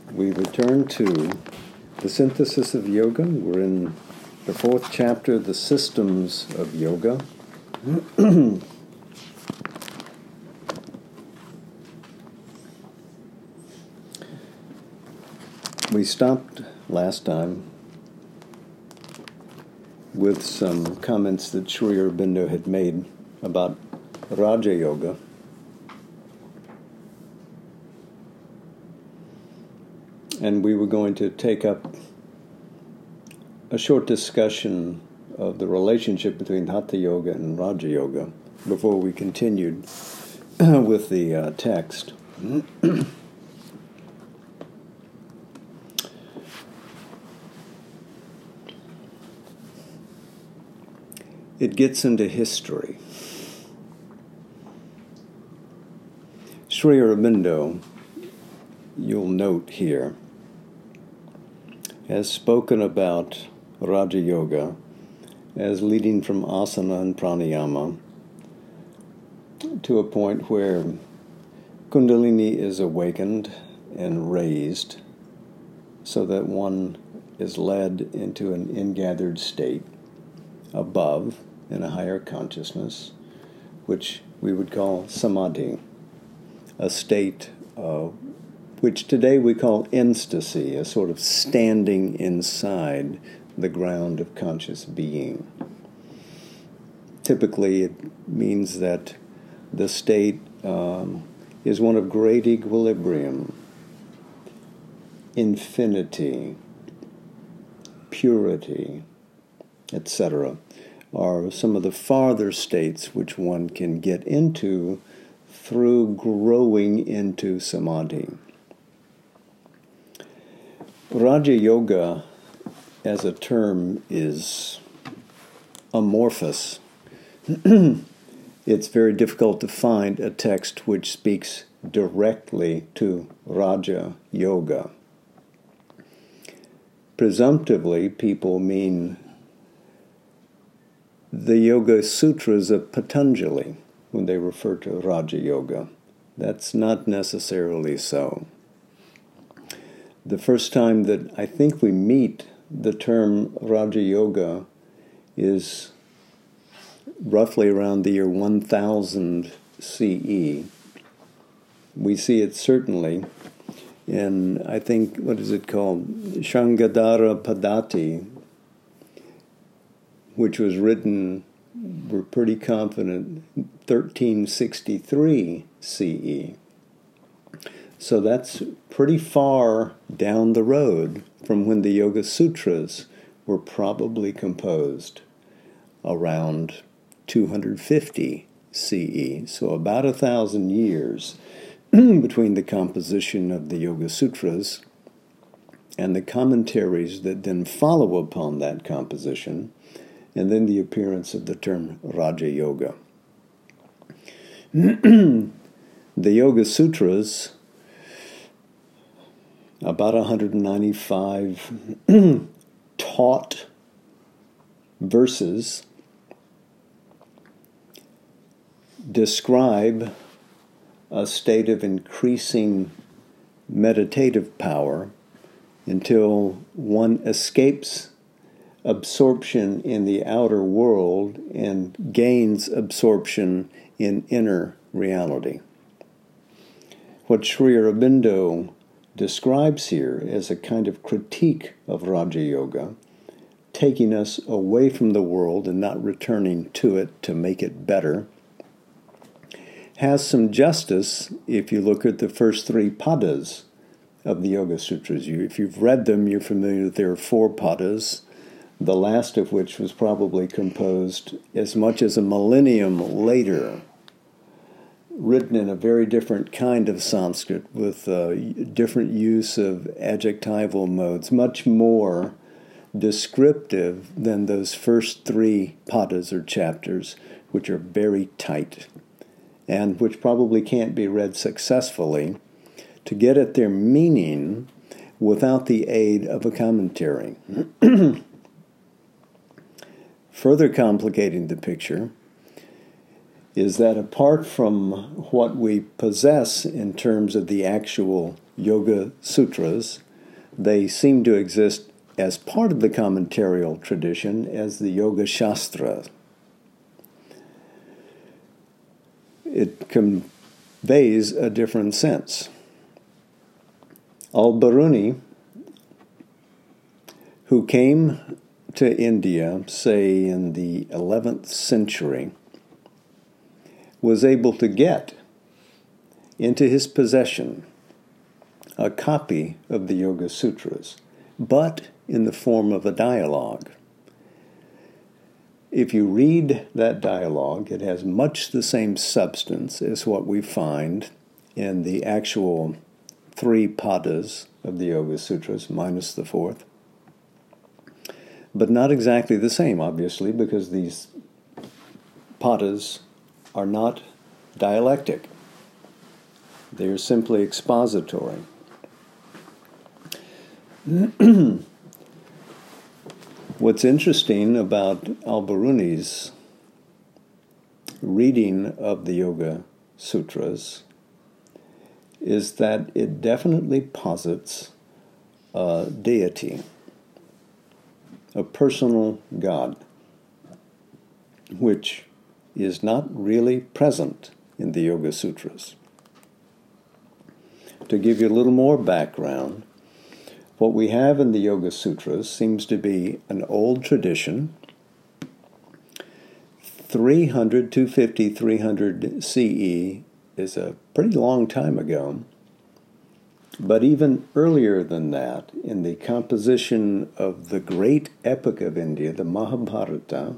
We return to the synthesis of yoga. We're in the fourth chapter, the systems of yoga. We stopped last time with some comments that Sri Aurobindo had made about Raja Yoga. And we were going to take up a short discussion of the relationship between Hatha Yoga and Raja Yoga before we continued with the text. It gets into history. Sri Aurobindo, you'll note here, has spoken about Raja Yoga as leading from asana and pranayama to a point where Kundalini is awakened and raised so that one is led into an ingathered state above in a higher consciousness, which we would call samadhi, a state which today we call ecstasy, a sort of standing inside the ground of conscious being. Typically, it means that the state is one of great equilibrium, infinity, purity, etc., are some of the farther states which one can get into through growing into samadhi. Raja Yoga as a term is amorphous. It's very difficult to find a text which speaks directly to Raja Yoga. Presumptively, people mean the Yoga Sutras of Patanjali when they refer to Raja Yoga. That's not necessarily so. The first time that I think we meet the term Raja Yoga is roughly around the year 1000 CE. We see it certainly in, I think, what is it called? Shangadhara Padati, which was written, we're pretty confident, 1363 CE. So that's pretty far down the road from when the Yoga Sutras were probably composed, around 250 CE. So about 1,000 years between the composition of the Yoga Sutras and the commentaries that then follow upon that composition, and then the appearance of the term Raja Yoga. The Yoga Sutras, about 195 taught verses, describe a state of increasing meditative power until one escapes absorption in the outer world and gains absorption in inner reality. What Sri Aurobindo describes here as a kind of critique of Raja Yoga, taking us away from the world and not returning to it to make it better, has some justice if you look at the first three padas of the Yoga Sutras. If you've read them, you're familiar that there are four padas, the last of which was probably composed as much as a millennium later, written in a very different kind of Sanskrit with different use of adjectival modes, much more descriptive than those first three padas or chapters, which are very tight and which probably can't be read successfully to get at their meaning without the aid of a commentary. Further complicating the picture is that apart from what we possess in terms of the actual Yoga Sutras. They seem to exist as part of the commentarial tradition as the Yoga Shastra. It conveys a different sense. Al-Biruni, who came to India, say in the 11th century, was able to get into his possession a copy of the Yoga Sutras, but in the form of a dialogue. If you read that dialogue, it has much the same substance as what we find in the actual 3 padas of the Yoga Sutras, minus the 4th. But not exactly the same, obviously, because these padas are not dialectic. They are simply expository. What's interesting about Al-Biruni's reading of the Yoga Sutras is that it definitely posits a deity, a personal God, which is not really present in the Yoga Sutras. To give you a little more background, what we have in the Yoga Sutras seems to be an old tradition, 250, 300 CE is a pretty long time ago, but even earlier than that, in the composition of the great epic of India, the Mahabharata,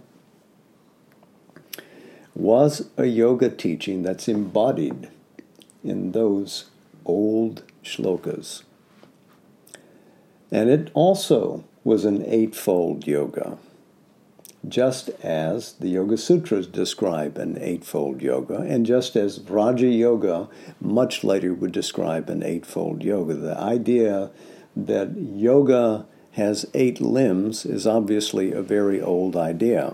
was a yoga teaching that's embodied in those old shlokas. And it also was an eightfold yoga, just as the Yoga Sutras describe an eightfold yoga, and just as Raja Yoga much later would describe an eightfold yoga. The idea that yoga has 8 limbs is obviously a very old idea.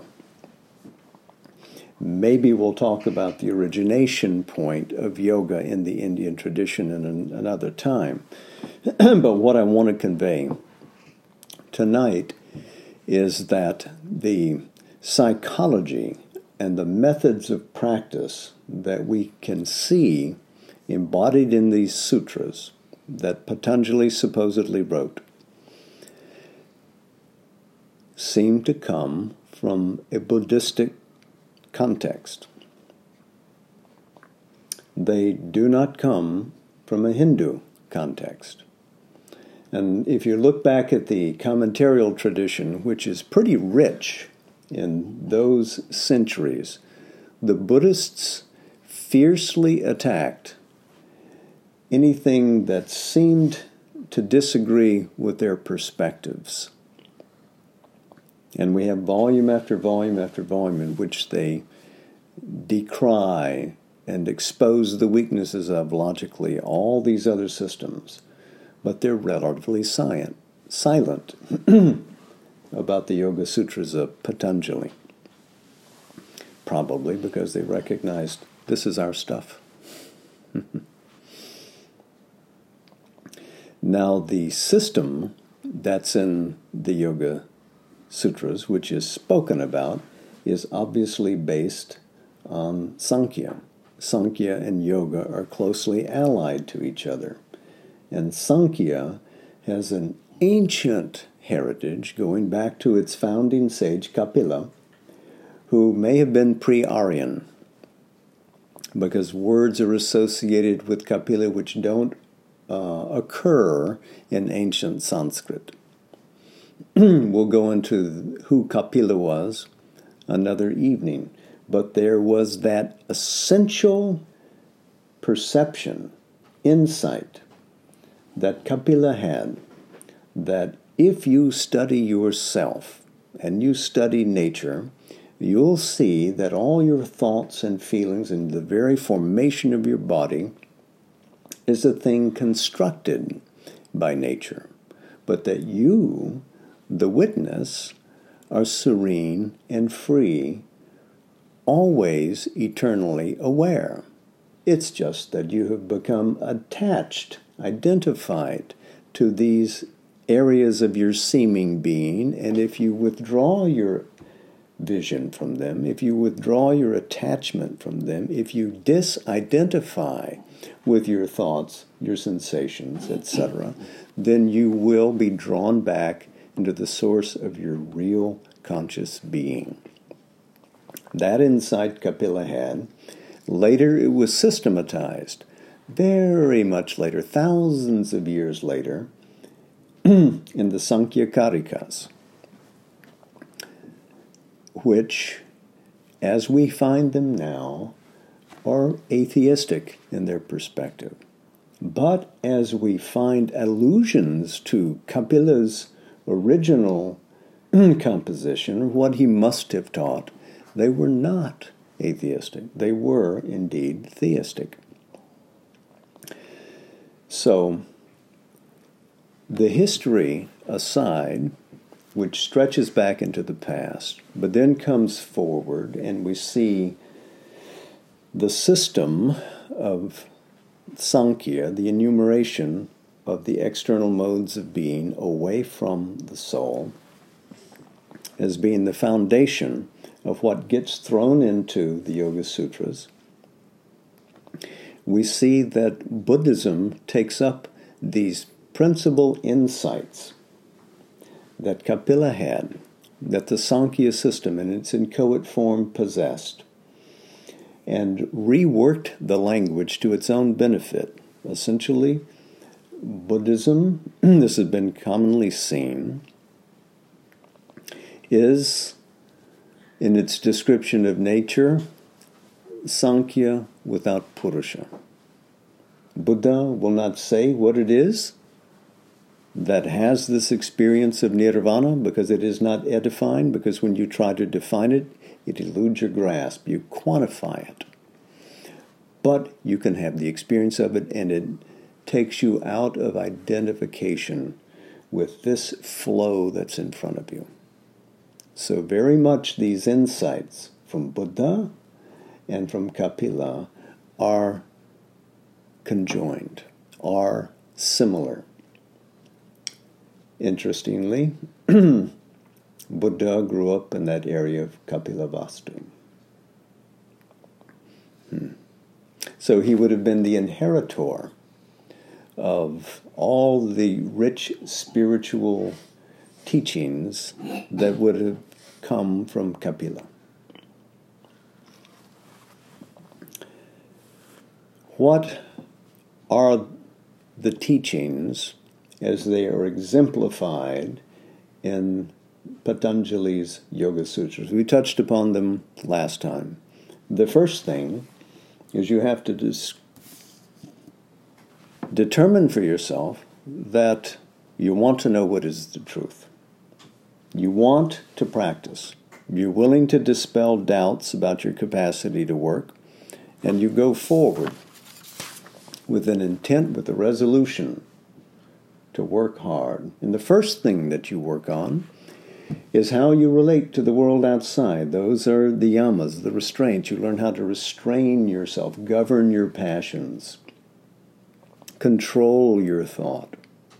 Maybe we'll talk about the origination point of yoga in the Indian tradition in another time. But what I want to convey tonight is that the psychology and the methods of practice that we can see embodied in these sutras that Patanjali supposedly wrote seem to come from a Buddhistic context. They do not come from a Hindu context. And if you look back at the commentarial tradition, which is pretty rich in those centuries, the Buddhists fiercely attacked anything that seemed to disagree with their perspectives. And we have volume after volume after volume in which they decry and expose the weaknesses of, logically, all these other systems. But they're relatively silent about the Yoga Sutras of Patanjali. Probably because they recognized this is our stuff. Now, the system that's in the Yoga Sutras, which is spoken about, is obviously based on Sankhya. Sankhya and Yoga are closely allied to each other. And Sankhya has an ancient heritage going back to its founding sage, Kapila, who may have been pre-Aryan, because words are associated with Kapila which don't occur in ancient Sanskrit. We'll go into who Kapila was another evening, but there was that essential perception, insight, that Kapila had, that if you study yourself and you study nature, you'll see that all your thoughts and feelings and the very formation of your body is a thing constructed by nature, but that you, the witness, are serene and free, always eternally aware. It's just that you have become attached identified to these areas of your seeming being, and if you withdraw your vision from them, if you withdraw your attachment from them, if you disidentify with your thoughts, your sensations, etc., then you will be drawn back into the source of your real conscious being. That insight Kapila had. Later it was systematized, very much later, thousands of years later, in the Sankhya Karikas, which, as we find them now, are atheistic in their perspective. But as we find allusions to Kapila's original composition, what he must have taught, they were not atheistic. They were indeed theistic. So, the history aside, which stretches back into the past, but then comes forward, and we see the system of Sankhya, the enumeration of the external modes of being away from the soul, as being the foundation of what gets thrown into the Yoga Sutras. We see that Buddhism takes up these principal insights that Kapila had, that the Sankhya system in its inchoate form possessed, and reworked the language to its own benefit. Essentially, Buddhism, this has been commonly seen, is, in its description of nature, Sankhya without Purusha. Buddha will not say what it is that has this experience of nirvana, because it is not edifying, because when you try to define it, it eludes your grasp. You quantify it. But you can have the experience of it, and it takes you out of identification with this flow that's in front of you. So very much these insights from Buddha and from Kapila are conjoined, are similar. Interestingly, Buddha grew up in that area of Kapilavastu. So he would have been the inheritor of all the rich spiritual teachings that would have come from Kapila. What are the teachings as they are exemplified in Patanjali's Yoga Sutras? We touched upon them last time. The first thing is you have to determine for yourself that you want to know what is the truth. You want to practice. You're willing to dispel doubts about your capacity to work, and you go forward with an intent, with a resolution to work hard. And the first thing that you work on is how you relate to the world outside. Those are the yamas, the restraints. You learn how to restrain yourself, govern your passions, control your thought.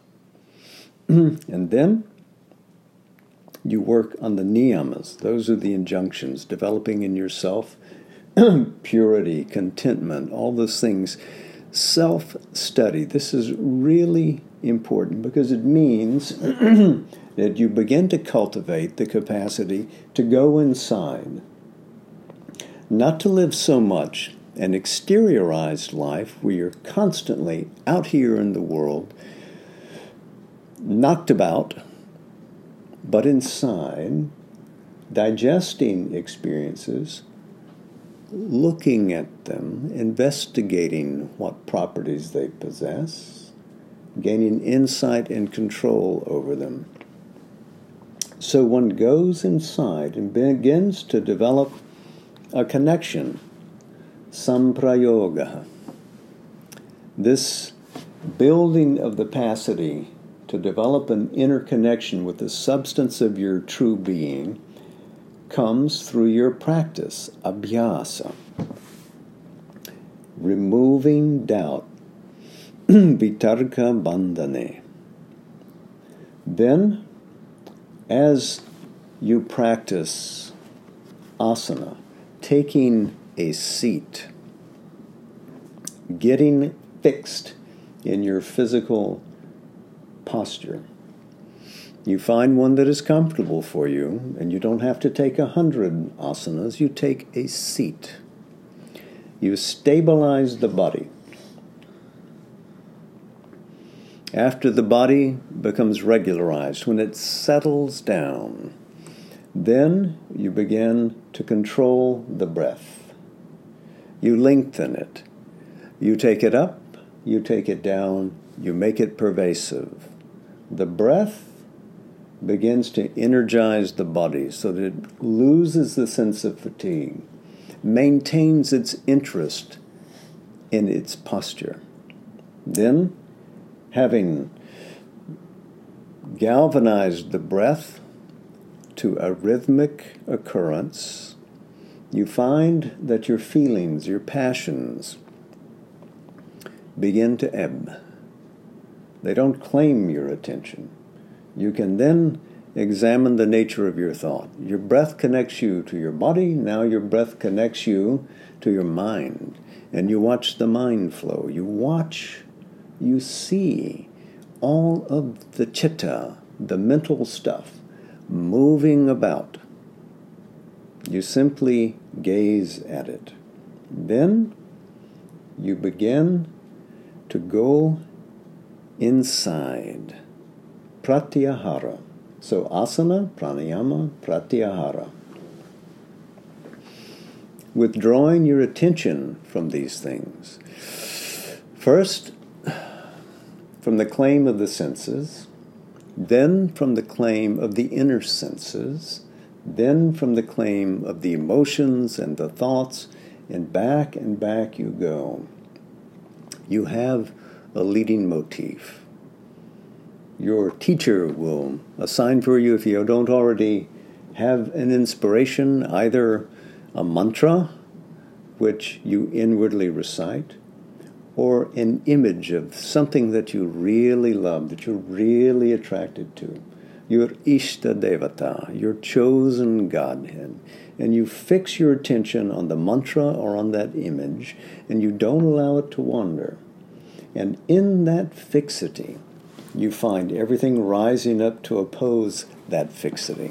And then you work on the niyamas. Those are the injunctions, developing in yourself purity, contentment, all those things. Self-study. This is really important because it means that you begin to cultivate the capacity to go inside, not to live so much an exteriorized life where you're constantly out here in the world, knocked about, but inside, digesting experiences, looking at them, investigating what properties they possess, gaining insight and control over them. So one goes inside and begins to develop a connection, samprayoga. This building of the capacity to develop an inner connection with the substance of your true being comes through your practice, abhyasa. Removing doubt, Vitarka Bandhane. Then, as you practice asana, taking a seat, getting fixed in your physical posture, you find one that is comfortable for you, and you don't have to take 100 asanas. You take a seat. You stabilize the body. After the body becomes regularized, when it settles down, then you begin to control the breath. You lengthen it. You take it up, you take it down, you make it pervasive. The breath begins to energize the body so that it loses the sense of fatigue, maintains its interest in its posture. Then, having galvanized the breath to a rhythmic occurrence, you find that your feelings, your passions, begin to ebb. They don't claim your attention. You can then examine the nature of your thought. Your breath connects you to your body. Now your breath connects you to your mind. And you watch the mind flow. You see all of the chitta, the mental stuff, moving about. You simply gaze at it. Then you begin to go inside. Pratyahara. So asana, pranayama, pratyahara. Withdrawing your attention from these things. First, from the claim of the senses, then from the claim of the inner senses, then from the claim of the emotions and the thoughts, and back you go. You have a leading motif. Your teacher will assign for you, if you don't already have an inspiration, either a mantra, which you inwardly recite, or an image of something that you really love, that you're really attracted to, your Ishta Devata, your chosen Godhead. And you fix your attention on the mantra or on that image, and you don't allow it to wander. And in that fixity, you find everything rising up to oppose that fixity.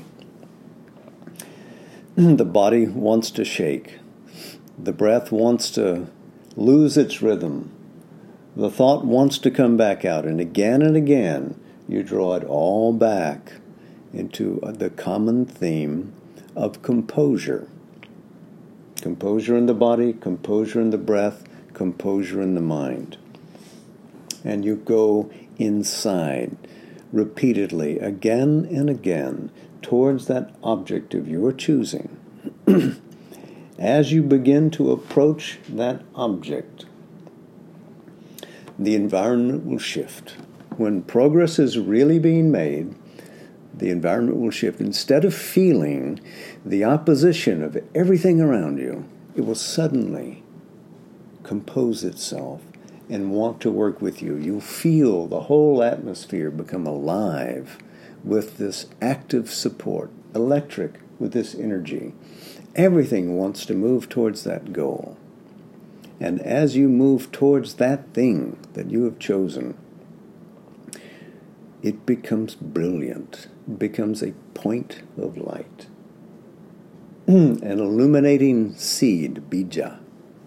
The body wants to shake. The breath wants to lose its rhythm. The thought wants to come back out. And again, you draw it all back into the common theme of composure. Composure in the body, composure in the breath, composure in the mind. And you go inside, repeatedly, again and again, towards that object of your choosing. As you begin to approach that object, the environment will shift. When progress is really being made, the environment will shift. Instead of feeling the opposition of everything around you, it will suddenly compose itself and want to work with you. You'll feel the whole atmosphere become alive with this active support, electric with this energy. Everything wants to move towards that goal. And as you move towards that thing that you have chosen, it becomes brilliant. It becomes a point of light. An illuminating seed, bija.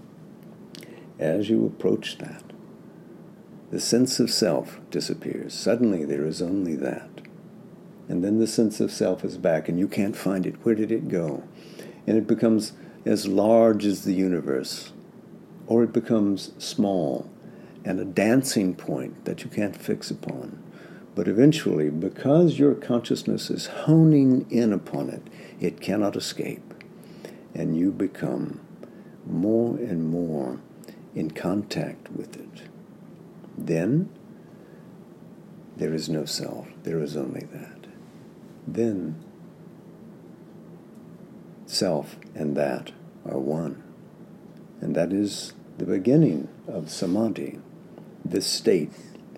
As you approach that, the sense of self disappears. Suddenly there is only that. And then the sense of self is back, and you can't find it. Where did it go? And it becomes as large as the universe, or it becomes small and a dancing point that you can't fix upon. But eventually, because your consciousness is honing in upon it, it cannot escape. And you become more and more in contact with it. Then, there is no self. There is only that. Then, self and that are one. And that is the beginning of samadhi. this state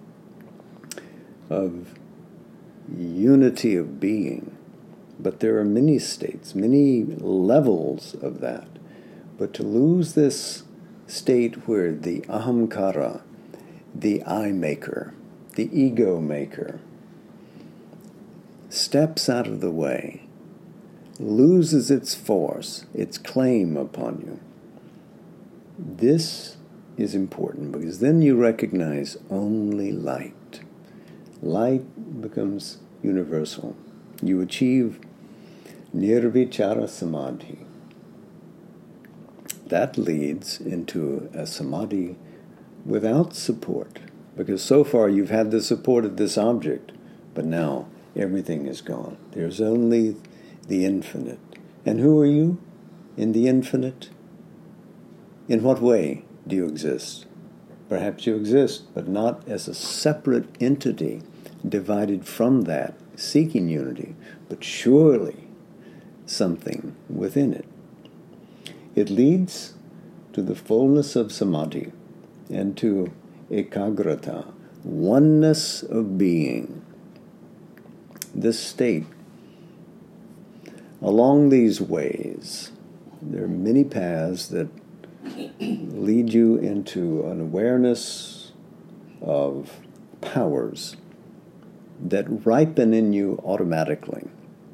of unity of being. But there are many states, many levels of that. But to lose this state where the ahamkara, the I maker, the ego maker, steps out of the way, loses its force, its claim upon you. This is important because then you recognize only light. Light becomes universal. You achieve nirvichara samadhi. That leads into a samadhi without support, because so far you've had the support of this object, but now everything is gone. There's only the infinite. And who are you in the infinite? In what way do you exist? Perhaps you exist, but not as a separate entity divided from that, seeking unity, but surely something within it. It leads to the fullness of samadhi and to ekagrata, oneness of being. This state, along these ways, there are many paths that lead you into an awareness of powers that ripen in you automatically.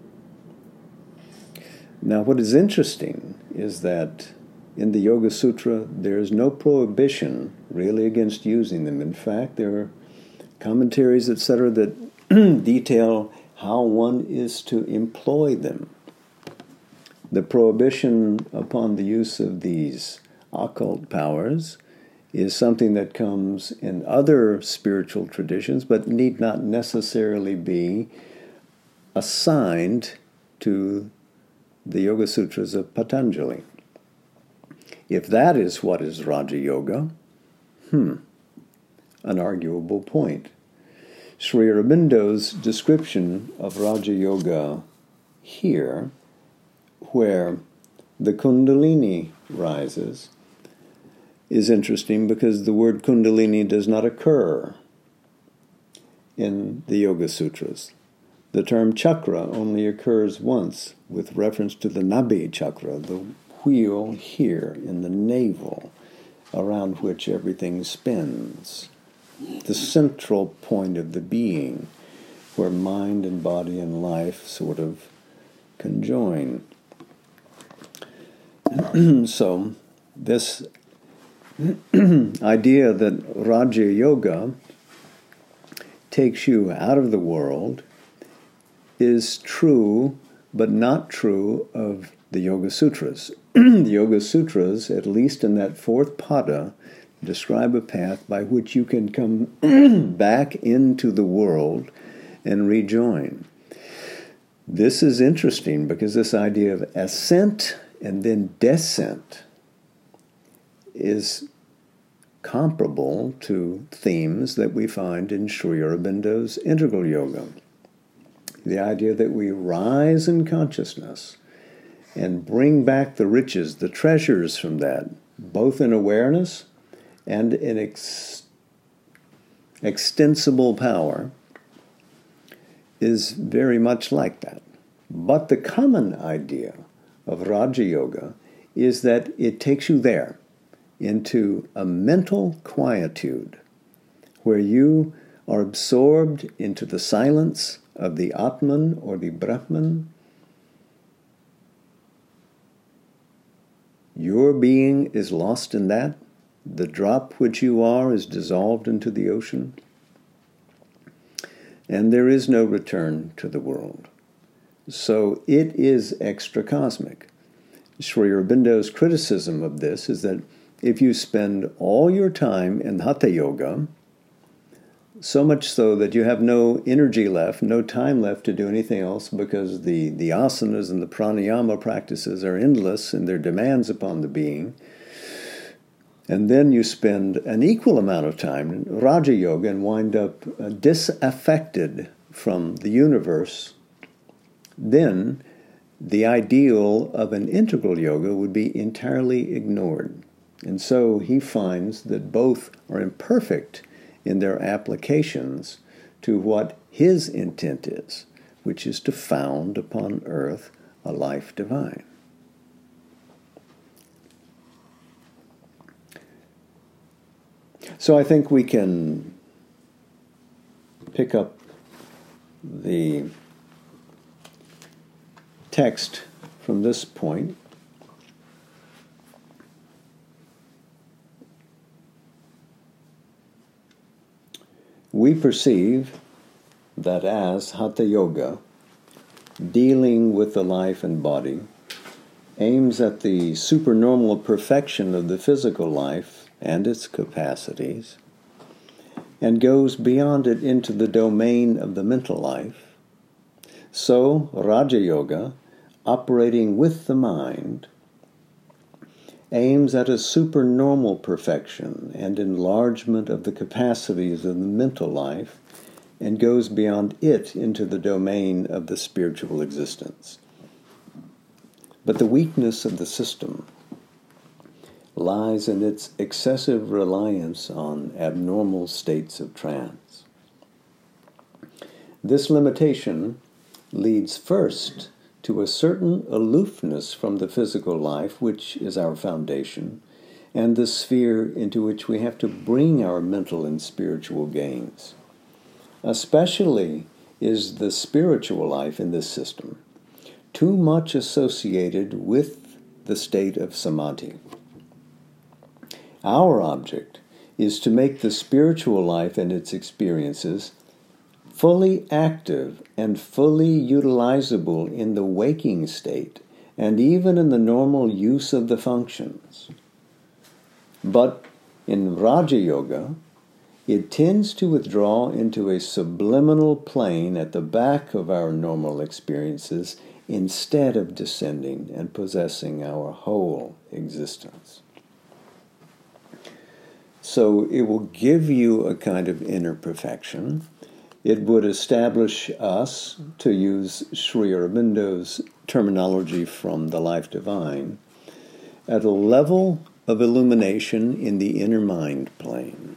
Now, what is interesting is that in the Yoga Sutra, there is no prohibition really against using them. In fact, there are commentaries, etc., that detail how one is to employ them. The prohibition upon the use of these occult powers is something that comes in other spiritual traditions, but need not necessarily be assigned to the Yoga Sutras of Patanjali. If that is what is Raja Yoga, an arguable point. Sri Aurobindo's description of Raja Yoga here, where the Kundalini rises, is interesting because the word Kundalini does not occur in the Yoga Sutras. The term chakra only occurs once with reference to the Nabhi chakra, the wheel here in the navel around which everything spins, the central point of the being where mind and body and life sort of conjoin. So this idea that Raja Yoga takes you out of the world is true, but not true of the Yoga Sutras. The Yoga Sutras, at least in that fourth pada, describe a path by which you can come back into the world and rejoin. This is interesting because this idea of ascent and then descent is comparable to themes that we find in Sri Aurobindo's Integral Yoga. The idea that we rise in consciousness and bring back the riches, the treasures from that, both in awareness and in extensible power, is very much like that. But the common idea of Raja Yoga is that it takes you there, into a mental quietude, where you are absorbed into the silence of the Atman or the Brahman. Your being is lost in that. The drop which you are is dissolved into the ocean. And there is no return to the world. So it is extra-cosmic. Sri Aurobindo's criticism of this is that if you spend all your time in Hatha Yoga, so much so that you have no energy left, no time left to do anything else because the asanas and the pranayama practices are endless in their demands upon the being, and then you spend an equal amount of time in Raja Yoga and wind up disaffected from the universe, then the ideal of an integral yoga would be entirely ignored. And so he finds that both are imperfect in their applications to what his intent is, which is to found upon earth a life divine. So I think we can pick up the text from this point. We perceive that as Hatha Yoga, dealing with the life and body, aims at the supernormal perfection of the physical life and its capacities, and goes beyond it into the domain of the mental life, so Raja Yoga, operating with the mind, aims at a supernormal perfection and enlargement of the capacities of the mental life, and goes beyond it into the domain of the spiritual existence. But the weakness of the system lies in its excessive reliance on abnormal states of trance. This limitation leads first to a certain aloofness from the physical life, which is our foundation, and the sphere into which we have to bring our mental and spiritual gains. Especially is the spiritual life in this system too much associated with the state of samadhi. Our object is to make the spiritual life and its experiences fully active and fully utilizable in the waking state, and even in the normal use of the functions. But in Raja Yoga, it tends to withdraw into a subliminal plane at the back of our normal experiences instead of descending and possessing our whole existence. So it will give you a kind of inner perfection. It would establish us, to use Sri Aurobindo's terminology from the Life Divine, at a level of illumination in the inner mind plane,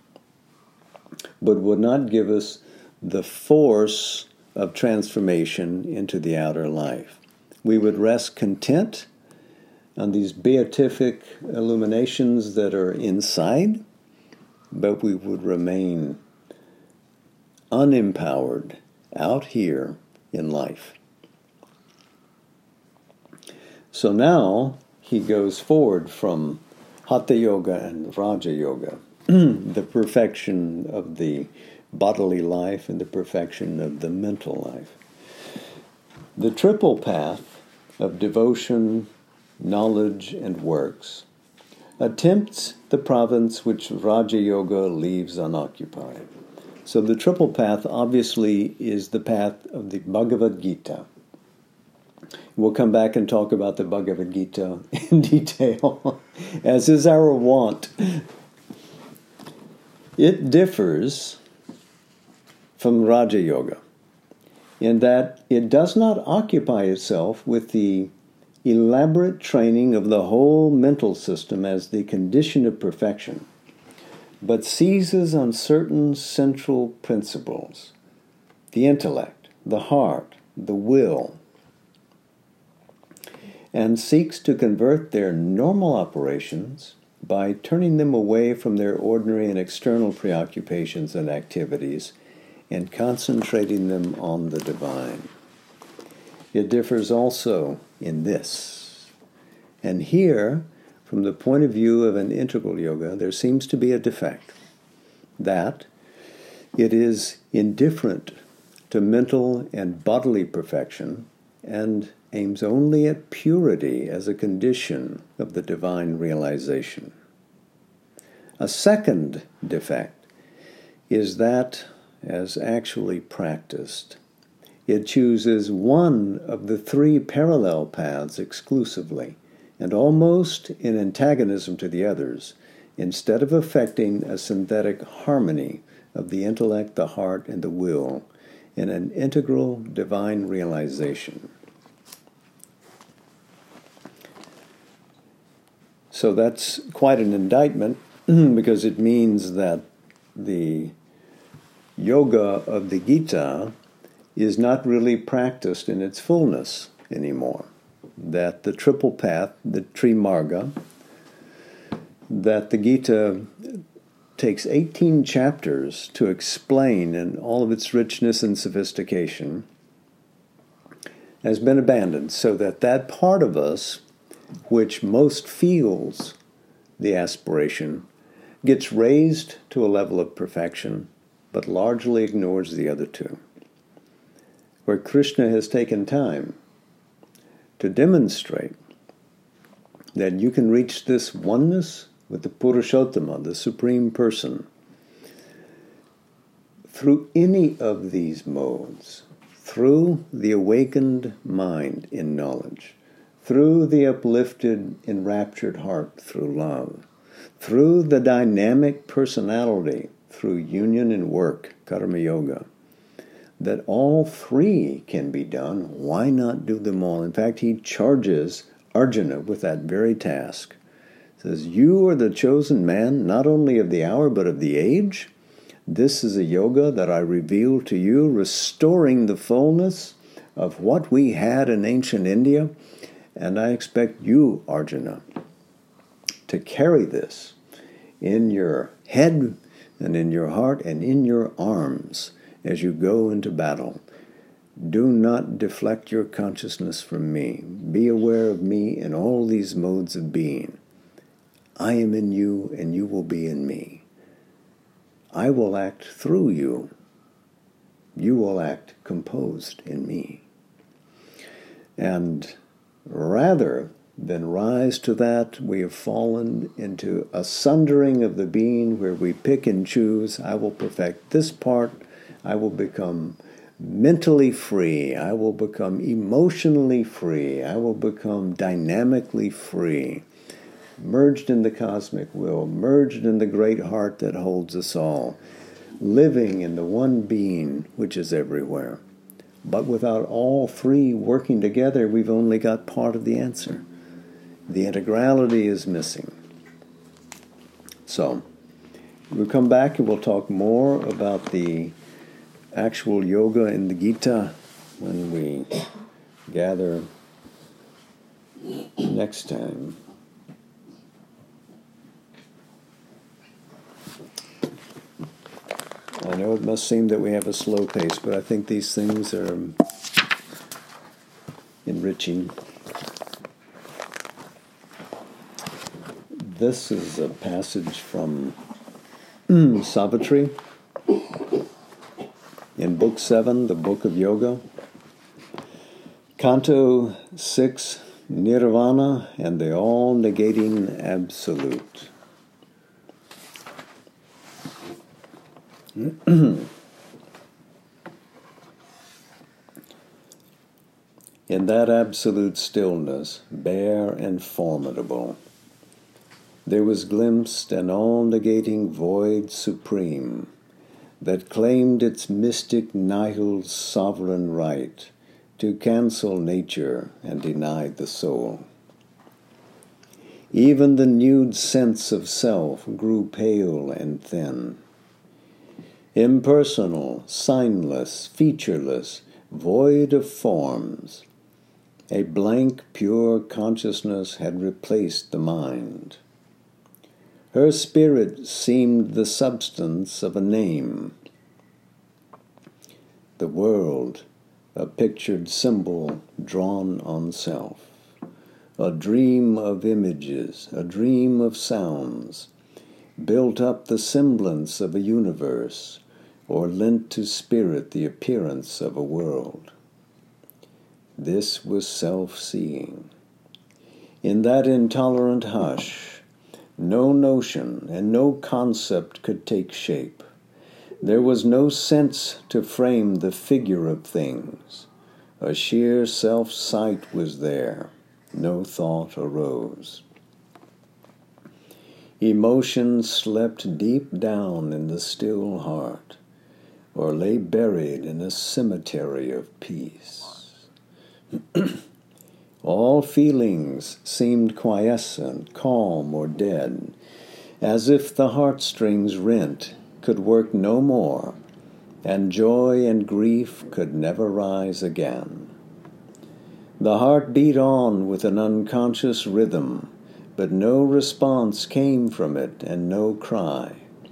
but would not give us the force of transformation into the outer life. We would rest content on these beatific illuminations that are inside, but we would remain unempowered out here in life. So now he goes forward from Hatha Yoga and Raja Yoga, the perfection of the bodily life and the perfection of the mental life. The triple path of devotion, knowledge, and works attempts the province which Raja Yoga leaves unoccupied. So the triple path obviously is the path of the Bhagavad Gita. We'll come back and talk about the Bhagavad Gita in detail, as is our wont. It differs from Raja Yoga in that it does not occupy itself with the elaborate training of the whole mental system as the condition of perfection, but seizes on certain central principles: the intellect, the heart, the will, and seeks to convert their normal operations by turning them away from their ordinary and external preoccupations and activities and concentrating them on the divine. It differs also in this. And here, from the point of view of an integral yoga, there seems to be a defect, that it is indifferent to mental and bodily perfection and aims only at purity as a condition of the divine realization. A second defect is that, as actually practiced, it chooses one of the three parallel paths exclusively, and almost in antagonism to the others, instead of effecting a synthetic harmony of the intellect, the heart, and the will in an integral divine realization. So that's quite an indictment, because it means that the yoga of the Gita is not really practiced in its fullness anymore. That the triple path, the Trimarga, that the Gita takes 18 chapters to explain in all of its richness and sophistication, has been abandoned, so that that part of us which most feels the aspiration gets raised to a level of perfection, but largely ignores the other two. Where Krishna has taken time to demonstrate that you can reach this oneness with the Purushottama, the Supreme Person, through any of these modes, through the awakened mind in knowledge, through the uplifted, enraptured heart through love, through the dynamic personality through union and work, karma yoga, that all three can be done. Why not do them all? In fact, he charges Arjuna with that very task. He says, you are the chosen man, not only of the hour, but of the age. This is a yoga that I reveal to you, restoring the fullness of what we had in ancient India. And I expect you, Arjuna, to carry this in your head and in your heart and in your arms as you go into battle. Do not deflect your consciousness from me. Be aware of me in all these modes of being. I am in you, and you will be in me. I will act through you. You will act composed in me. And rather than rise to that, we have fallen into a sundering of the being where we pick and choose. I will perfect this part. I will become mentally free. I will become emotionally free. I will become dynamically free. Merged in the cosmic will, merged in the great heart that holds us all, living in the one being which is everywhere. But without all three working together, we've only got part of the answer. The integrality is missing. So, we'll come back and we'll talk more about the actual yoga in the Gita when we gather next time. I know it must seem that we have a slow pace, but I think these things are enriching. This is a passage from Savitri in Book 7, the Book of Yoga. Canto 6, Nirvana and the All-Negating Absolute. In that absolute stillness, bare and formidable, there was glimpsed an all-negating void supreme that claimed its mystic nihil sovereign right to cancel nature and denied the soul. Even the nude sense of self grew pale and thin. Impersonal, signless, featureless, void of forms, a blank, pure consciousness had replaced the mind. Her spirit seemed the substance of a name. The world, a pictured symbol drawn on self, a dream of images, a dream of sounds, built up the semblance of a universe, or lent to spirit the appearance of a world. This was self-seeing. In that intolerant hush, no notion and no concept could take shape. There was no sense to frame the figure of things. A sheer self-sight was there. No thought arose. Emotion slept deep down in the still heart, or lay buried in a cemetery of peace. All feelings seemed quiescent, calm, or dead, as if the heartstrings rent could work no more, and joy and grief could never rise again. The heart beat on with an unconscious rhythm, but no response came from it and no cry.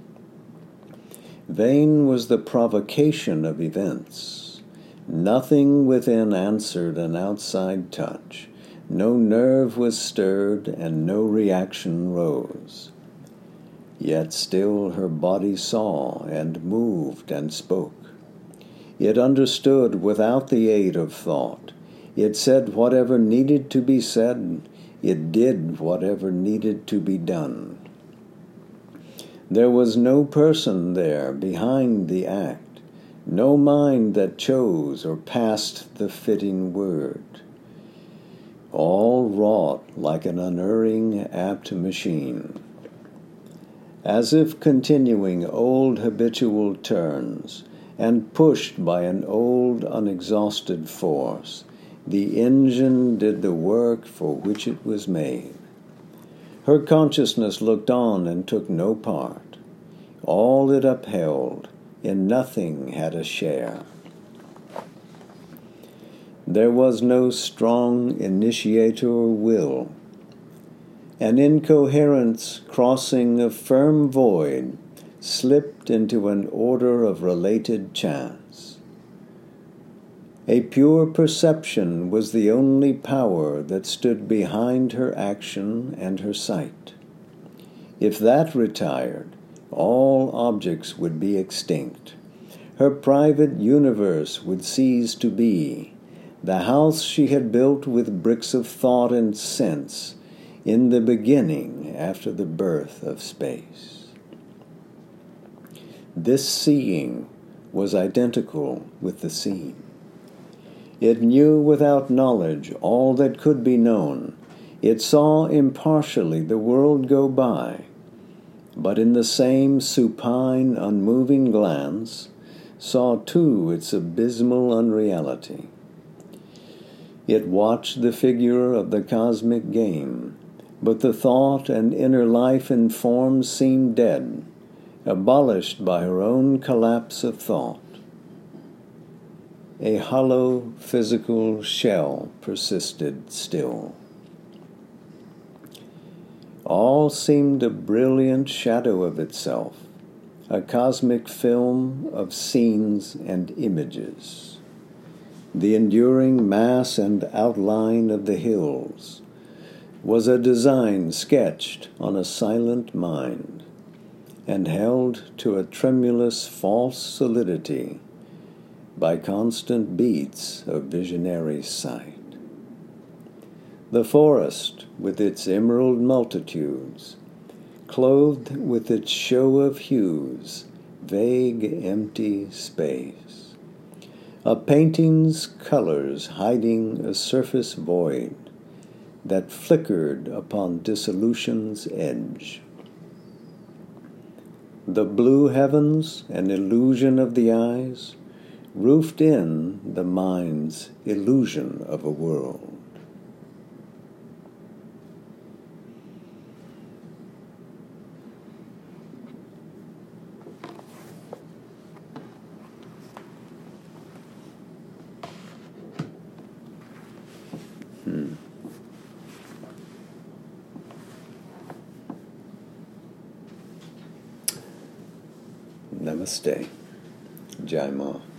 Vain was the provocation of events. Nothing within answered an outside touch. No nerve was stirred and no reaction rose. Yet still her body saw and moved and spoke. It understood without the aid of thought. It said whatever needed to be said. It did whatever needed to be done. There was no person there behind the act, no mind that chose or passed the fitting word. All wrought like an unerring, apt machine. As if continuing old habitual turns, and pushed by an old unexhausted force, the engine did the work for which it was made. Her consciousness looked on and took no part. All it upheld, in nothing had a share. There was no strong initiator will. An incoherence crossing a firm void slipped into an order of related chance. A pure perception was the only power that stood behind her action and her sight. If that retired, all objects would be extinct. Her private universe would cease to be. The house she had built with bricks of thought and sense in the beginning after the birth of space. This seeing was identical with the seen. It knew without knowledge all that could be known. It saw impartially the world go by, but in the same supine, unmoving glance, saw too its abysmal unreality. It watched the figure of the cosmic game, but the thought and inner life and form seemed dead, abolished by her own collapse of thought. A hollow physical shell persisted still. All seemed a brilliant shadow of itself, a cosmic film of scenes and images. The enduring mass and outline of the hills was a design sketched on a silent mind and held to a tremulous false solidity by constant beats of visionary sight. The forest, with its emerald multitudes, clothed with its show of hues, vague, empty space. A painting's colors hiding a surface void that flickered upon dissolution's edge. The blue heavens, an illusion of the eyes, roofed in the mind's illusion of a world. Namaste. Jai Ma.